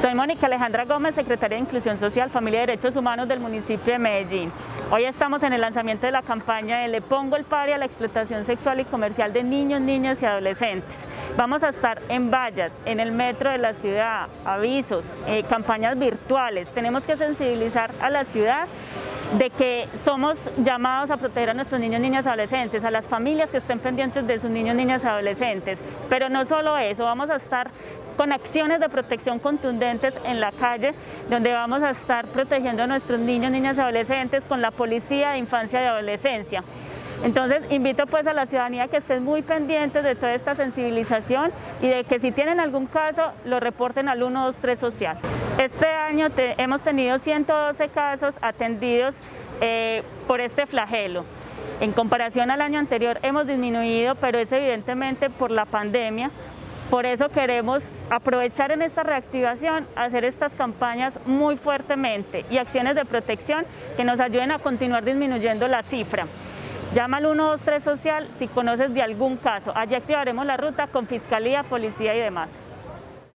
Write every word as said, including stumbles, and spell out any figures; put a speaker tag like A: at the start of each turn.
A: Soy Mónica Alejandra Gómez, secretaria de Inclusión Social, Familia y Derechos Humanos del municipio de Medellín. Hoy estamos en el lanzamiento de la campaña de Le pongo el pare a la explotación sexual y comercial de niños, niñas y adolescentes. Vamos a estar en vallas, en el metro de la ciudad, avisos, eh, campañas virtuales. Tenemos que sensibilizar a la ciudad de que somos llamados a proteger a nuestros niños, niñas y adolescentes, a las familias que estén pendientes de sus niños, niñas y adolescentes. Pero no solo eso, vamos a estar con acciones de protección contundentes en la calle, donde vamos a estar protegiendo a nuestros niños, niñas y adolescentes con la Policía de Infancia y Adolescencia. Entonces invito pues a la ciudadanía que estén muy pendientes de toda esta sensibilización y de que si tienen algún caso lo reporten al uno dos tres social. Este año te, hemos tenido ciento doce casos atendidos eh, por este flagelo. En comparación al año anterior hemos disminuido, pero es evidentemente por la pandemia. Por eso queremos aprovechar en esta reactivación, hacer estas campañas muy fuertemente y acciones de protección que nos ayuden a continuar disminuyendo la cifra. Llama al uno dos tres social si conoces de algún caso. Allí activaremos la ruta con Fiscalía, Policía y demás.